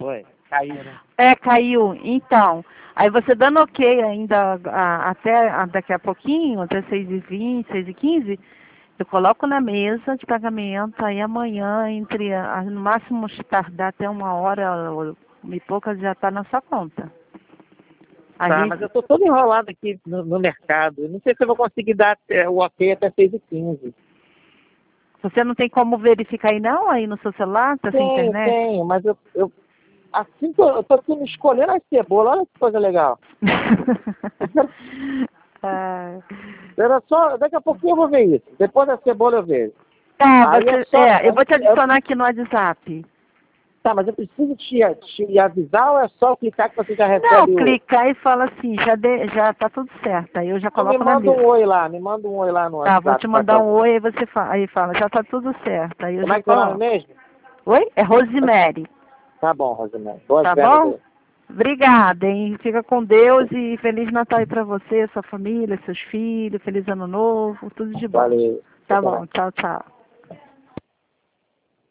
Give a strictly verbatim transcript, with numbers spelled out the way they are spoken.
Foi. Caiu, né? É, caiu. Então, aí você dando ok ainda a, até a, daqui a pouquinho, até seis e vinte, seis e quinze, eu coloco na mesa de pagamento, aí amanhã, entre a, no máximo tardar até uma hora ou e poucas, já está na sua conta. A Tá, gente, mas eu tô todo enrolado aqui no, no mercado. Eu não sei se eu vou conseguir dar é, o ok até seis e quinze. você não tem como verificar aí não, aí no seu celular, tá sem Tenho, internet? tenho, mas eu, eu assim que eu, eu tô aqui escolhendo as cebolas, olha que coisa legal. Ah, Era só, daqui a pouquinho eu vou ver isso. Depois da cebola eu vejo. tá, Aí é você, só. é, eu Eu, vou te eu, adicionar aqui no WhatsApp. tá, mas eu preciso te, te avisar ou é só clicar que você já Não, recebe o. clicar e fala assim, já, de, já tá tudo certo, aí eu já Então me coloco na manda um lista. oi lá, me manda um oi lá no Tá, vou WhatsApp, te por mandar um favor. oi, aí você fala, aí fala, já tá tudo certo, aí eu Como é já que é o nome coloco. mesmo? Oi? É Rosemary, Tá bom, Rosemary. Boas tá vendas bom? aí. Obrigada, hein? Fica com Deus e Feliz Natal aí pra você, sua família, seus filhos, Feliz Ano Novo, tudo de bom. Valeu. Você Tá também. bom, tchau, tchau.